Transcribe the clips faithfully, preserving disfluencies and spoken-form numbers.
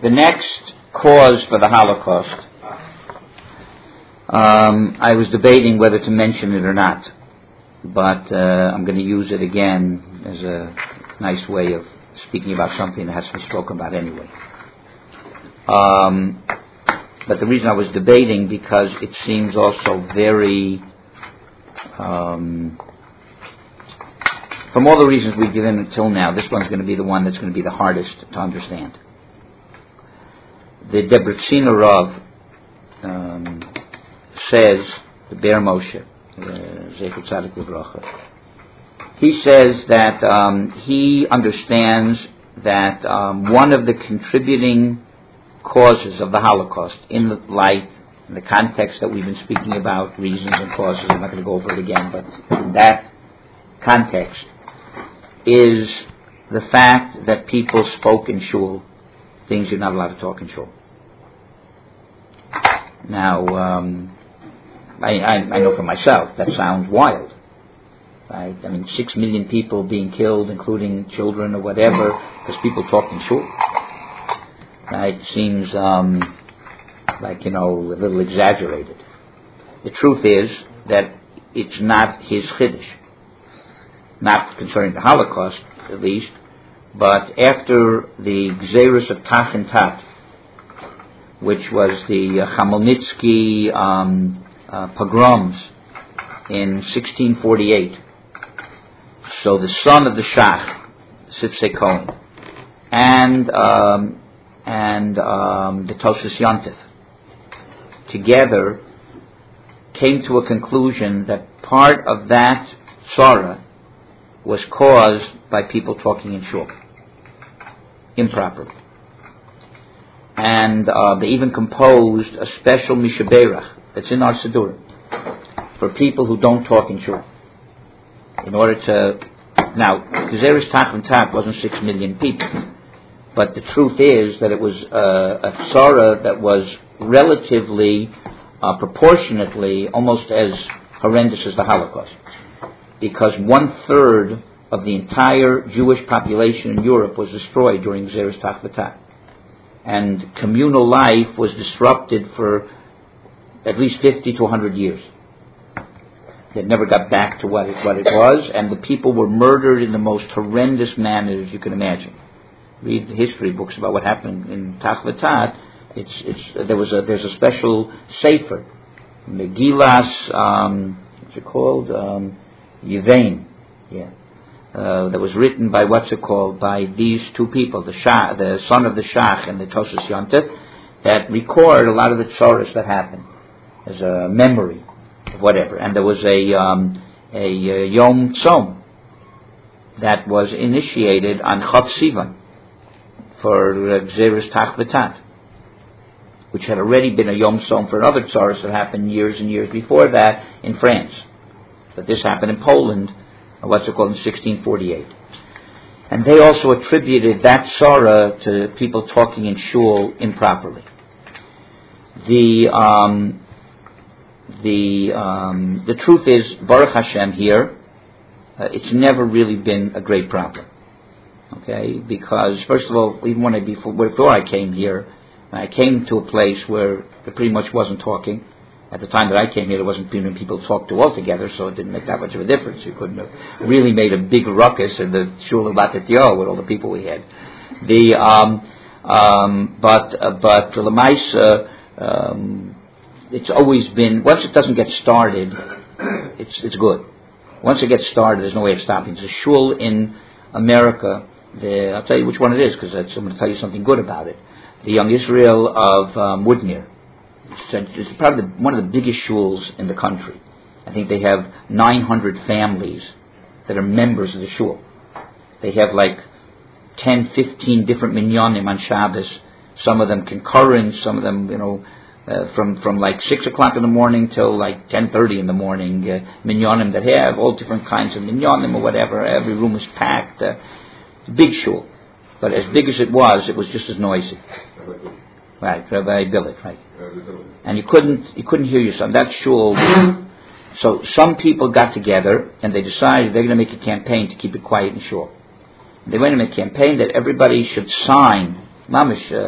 The next cause for the Holocaust, um, I was debating whether to mention it or not, but uh, I'm going to use it again as a nice way of speaking about something that has to be spoken about anyway. Um, but the reason I was debating, because it seems also very, um, from all the reasons we've given until now, this one's going to be the one that's going to be the hardest to understand. The Debreceni Rav um, says, the Ber Moshe, Zecher Tzadik Livracha, he says that um, he understands that um, one of the contributing causes of the Holocaust, in the light, in the context that we've been speaking about, reasons and causes, I'm not going to go over it again, but in that context, is the fact that people spoke in shul things you're not allowed to talk in shul. Now, um, I, I, I know for myself that sounds wild, right? I mean, six million people being killed, including children or whatever, because people talk in shul. Right? It seems um, like, you know, a little exaggerated. The truth is that it's not his chiddush, not concerning the Holocaust, at least, but after the Gzeiros of Tach and Tat, which was the uh, Chmielnitsky um, uh, pogroms in sixteen forty-eight. So the son of the Shach, Sifsei Cohen, and um, and um, the Tosfos Yontif, together came to a conclusion that part of that tzara was caused by people talking in shul improperly. And uh, they even composed a special Mishaberach that's in our Siddur for people who don't talk in shul. In order to... Now, Gzeiros Tach and Tat wasn't six million people, but the truth is that it was uh, a tzara that was relatively, uh, proportionately, almost as horrendous as the Holocaust. Because one-third of the entire Jewish population in Europe was destroyed during Gzeiros Tach v'Tat. And communal life was disrupted for at least fifty to one hundred years. It never got back to what it, what it was, and the people were murdered in the most horrendous manners you can imagine. Read the history books about what happened in Tach v'Tat. It's, it's, there was a, there's a special sefer, Megillas, um, what's it called? Um, Yevain, yeah. Uh, that was written by what's it called by these two people, the Shah, the son of the Shach and the Tosfos Yontif, that record a lot of the tzoros that happened as a memory of whatever. And there was a um, a uh, Yom Tzom that was initiated on Chot Sivan for Gzeiros Tach v'Tat, which had already been a Yom Tzom for other tzoros that happened years and years before that in France. But this happened in Poland, what's it called, in sixteen forty-eight. And they also attributed that tzara to people talking in shul improperly. The um, the um, the truth is, Baruch Hashem here, uh, it's never really been a great problem. Okay, because first of all, even when I before, before I came here, I came to a place where there pretty much wasn't talking. At the time that I came here, there wasn't even people to talk to altogether, so it didn't make that much of a difference. You couldn't have really made a big ruckus in the Shul of Bat Yityo with all the people we had. The um, um, but uh, but Lamaisa, um, it's always been, once it doesn't get started, it's it's good. Once it gets started, there's no way of stopping. There's a shul in America. The, I'll tell you which one it is, because I'm going to tell you something good about it. The Young Israel of um, Woodmere. It's probably one of the biggest shuls in the country. I think they have nine hundred families that are members of the shul. They have like ten, fifteen different minyanim on Shabbos. Some of them concurrent, some of them, you know, uh, from, from like six o'clock in the morning till like ten thirty in the morning. Uh, minyanim that have all different kinds of minyanim or whatever. Every room is packed. Uh, it's a big shul. But as big as it was, it was just as noisy. Right, Rabbi Billet, right. And you couldn't you couldn't hear yourself. That shul. So some people got together and they decided they're going to make a campaign to keep it quiet in shul. They went to make a campaign that everybody should sign, mamish, uh,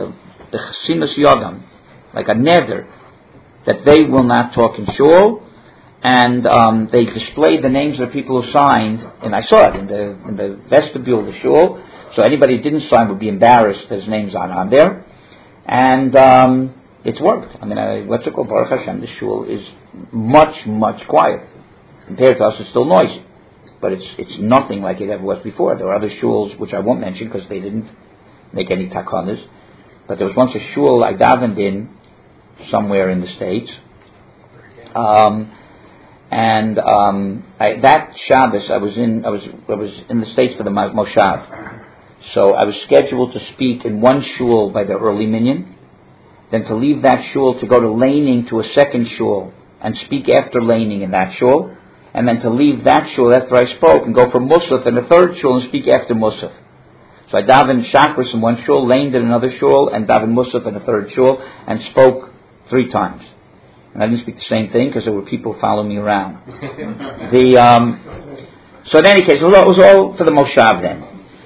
the Chassimus Yodam, like a neder, that they will not talk in shul, and um, they displayed the names of the people who signed, and I saw it in the in the vestibule of the shul. So anybody who didn't sign would be embarrassed that his name's on on there, and um, it's worked. I mean, I, what's it called? Baruch Hashem, the shul is much much quieter compared to us. It's still noisy, but it's it's nothing like it ever was before. There are other shuls which I won't mention because they didn't make any takanas, but there was once a shul I davened in somewhere in the States. Um, And um, I, that Shabbos, I was in, I was, I was in the States for the Moshav. So I was scheduled to speak in one shul by the early minyan, then to leave that shul to go to Laning to a second shul and speak after Laning in that shul, and then to leave that shul after I spoke and go for Musaf in the third shul and speak after Musaf. So I davened Shachris in one shul, laned in another shul, and davened Musaf in the third shul, and spoke three times. And I didn't speak the same thing because there were people following me around. the um, So in any case, it was, all, it was all for the Moshav then.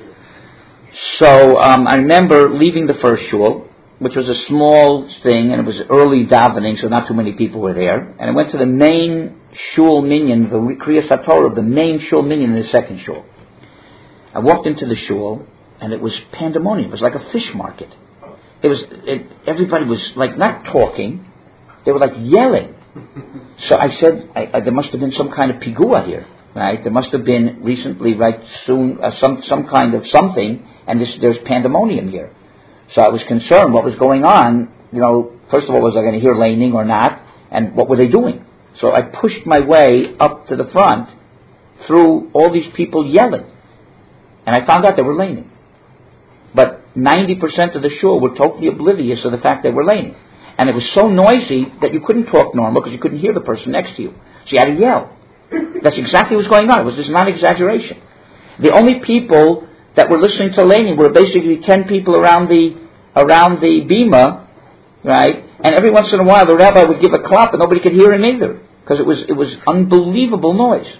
So um, I remember leaving the first shul, which was a small thing, and it was early davening, so not too many people were there. And I went to the main shul minyan, the Kriyas HaTorah, the main shul minyan in the second shul. I walked into the shul, and it was pandemonium. It was like a fish market. It was it, everybody was like not talking. They were like yelling. So I said, I, I, there must have been some kind of pigua here, right? There must have been recently, right, soon, uh, some some kind of something, and this, there's pandemonium here. So I was concerned what was going on. You know, first of all, was I going to hear laning or not? And what were they doing? So I pushed my way up to the front through all these people yelling. And I found out they were laning. But ninety percent of the shul were totally oblivious of the fact they were laning. And it was so noisy that you couldn't talk normal because you couldn't hear the person next to you. So you had to yell. That's exactly what was going on. It was just not exaggeration. The only people that were listening to laning were basically ten people around the around the bima, right? And every once in a while the rabbi would give a clap and nobody could hear him either because it was it was unbelievable noise.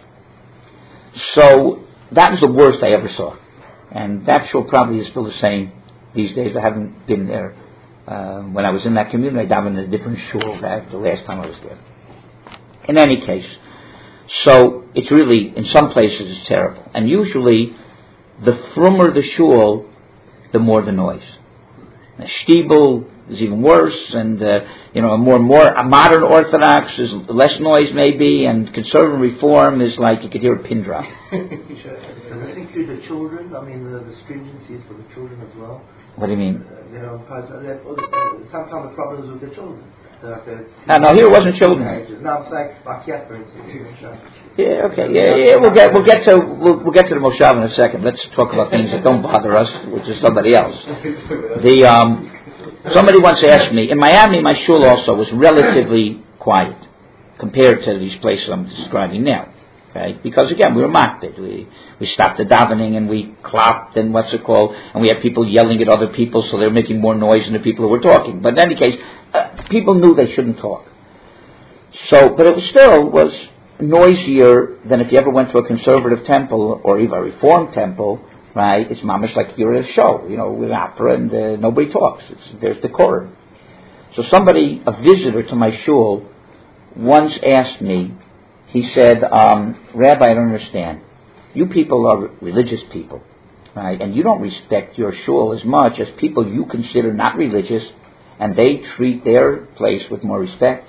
So that was the worst I ever saw. And that shul probably is still the same these days. I haven't been there. Uh, when I was in that community, I davened in a different shul that the last time I was there. In any case, so it's really, in some places, it's terrible. And usually, the frummer the shul, the more the noise. The shtibel is even worse, and uh, you know, a more more a modern Orthodox is less noise maybe, and conservative reform is like you could hear a pin drop. Does this include the children? I mean, the, the stringencies for the children as well. What do you mean? Uh, you know, because uh, sometimes problems with the children. No, no, here it wasn't children. No, I'm saying Bakiat, for instance. Yeah, okay, yeah, yeah. We'll get, we'll get to, we'll, we'll get to the Moshav in a second. Let's talk about things that don't bother us, which is somebody else. The um, somebody once asked me in Miami, my shul also was relatively quiet compared to these places I'm describing now. Okay, because again, we were makpid. We we stopped the davening and we clapped and what's it called, and we had people yelling at other people, so they were making more noise than the people who were talking. But in any case, uh, people knew they shouldn't talk. So, but it was still was noisier than if you ever went to a conservative temple or even a reformed temple, right? It's mamish like you're at a show, you know, with opera and uh, nobody talks. It's, there's decorum. So somebody, a visitor to my shul, once asked me. He said, um, Rabbi, I don't understand. You people are religious people, right? And you don't respect your shul as much as people you consider not religious, and they treat their place with more respect.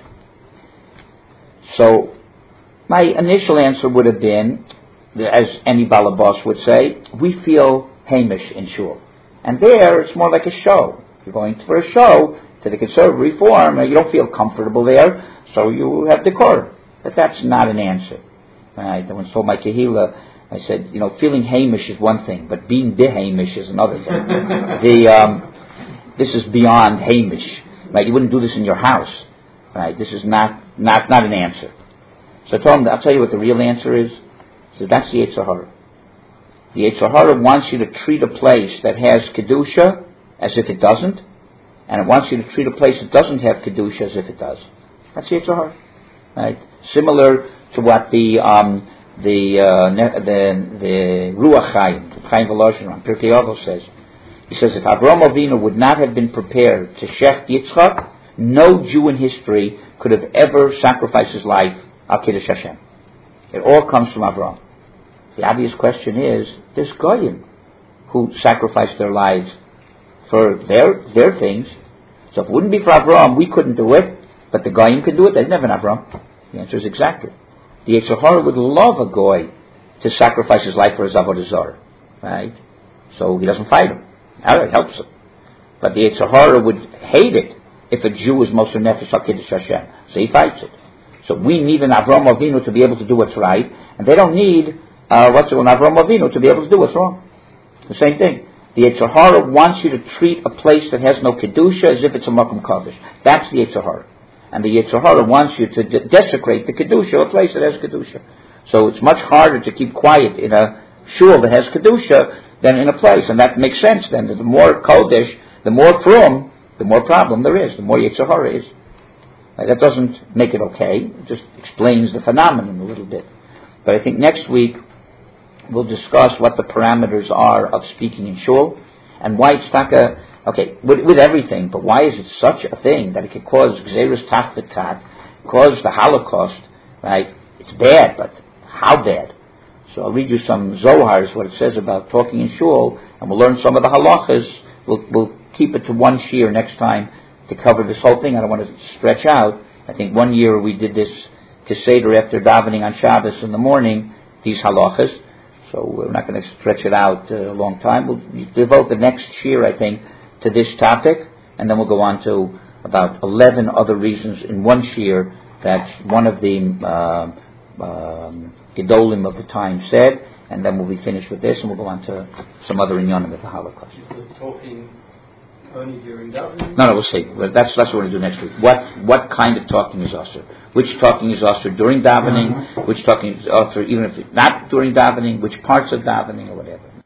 So, my initial answer would have been, as any balabas would say, we feel hamish in shul. And there, it's more like a show. You're going for a show to the conservative reform, and you don't feel comfortable there, so you have decorum. But that's not an answer. Right? I once told my kahila, I said, you know, feeling hamish is one thing, but being behamish is another thing. the um, this is beyond hamish. Right? You wouldn't do this in your house. Right? This is not not not an answer. So I told him, I'll tell you what the real answer is. He said, that's the Yetzer Hara. The Yetzer Hara wants you to treat a place that has kedusha as if it doesn't, and it wants you to treat a place that doesn't have kedusha as if it does. That's the Yetzer Hara. Right? Similar to what the um, the uh, the the Ruach Chaim, the Chaim Voloshin on Pirkei Avos says. He says if Avraham Avinu would not have been prepared to Shech Yitzchak, no Jew in history could have ever sacrificed his life al Kiddush Hashem. It all comes from Avraham. The obvious question is, there's Goyim who sacrificed their lives for their their things. So if it wouldn't be for Avraham, we couldn't do it, but the Goyim could do it. They didn't have an Avraham. The answer is exactly. The Yetzer Hara would love a Goy to sacrifice his life for his Avodah Zarah, right? So he doesn't fight him. Now it helps him. But the Yetzer Hara would hate it if a Jew is Moser Nefesh al Kiddush Hashem. So he fights it. So we need an Avraham Avinu to be able to do what's right, and they don't need uh, what's it, an Avraham Avinu to be able to do what's wrong. The same thing. The Yetzer Hara wants you to treat a place that has no Kedusha as if it's a Makom Kadosh. That's the Yetzer Hara. And the Yetzer Hara wants you to de- desecrate the Kedusha, a place that has Kedusha. So it's much harder to keep quiet in a shul that has Kedusha than in a place. And that makes sense then. The more Kodesh, the more Frum, the more problem there is, the more Yetzer Hara is. Right? That doesn't make it okay. It just explains the phenomenon a little bit. But I think next week we'll discuss what the parameters are of speaking in shul and why it's not a, okay, with, with everything, but why is it such a thing that it could cause Gzeirus Tat V'Tat, cause the Holocaust, right? It's bad, but how bad? So I'll read you some Zohars, what it says about talking in shul, and we'll learn some of the halachas. We'll, we'll keep it to one shiur next time to cover this whole thing. I don't want to stretch out. I think one year we did this Keseder after davening on Shabbos in the morning, these halachas. So we're not going to stretch it out uh, a long time. We'll devote the next shiur, I think, to this topic, and then we'll go on to about eleven other reasons in one shiur that one of the uh, um, Gedolim of the time said, and then we'll be finished with this, and we'll go on to some other inyanim of the Holocaust. Is this talking only during davening? No, no, we'll see. That's, that's what we're going to do next week. What what kind of talking is usher? Which talking is usher during davening? Which talking is usher even if it's not during davening? Which parts of davening or whatever?